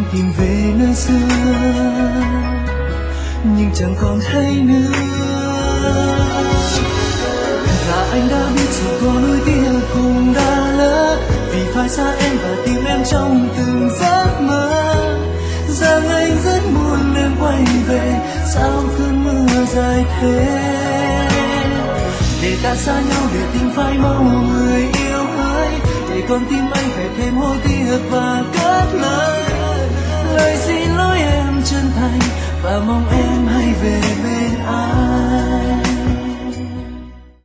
tìm về nơi xưa nhưng chẳng còn thấy nữa. Và anh đã biết dù có nuối tiếc cũng đã lỡ, vì phải xa em và tìm em trong từng giấc mơ. Rằng anh rất muốn em quay về, sao cơn mưa dài thế, để ta xa nhau để tình phai màu người yêu ơi. Để con tim anh phải thêm hối tiếc và cất lời xin lỗi em chân thành, và mong em hãy về bên anh.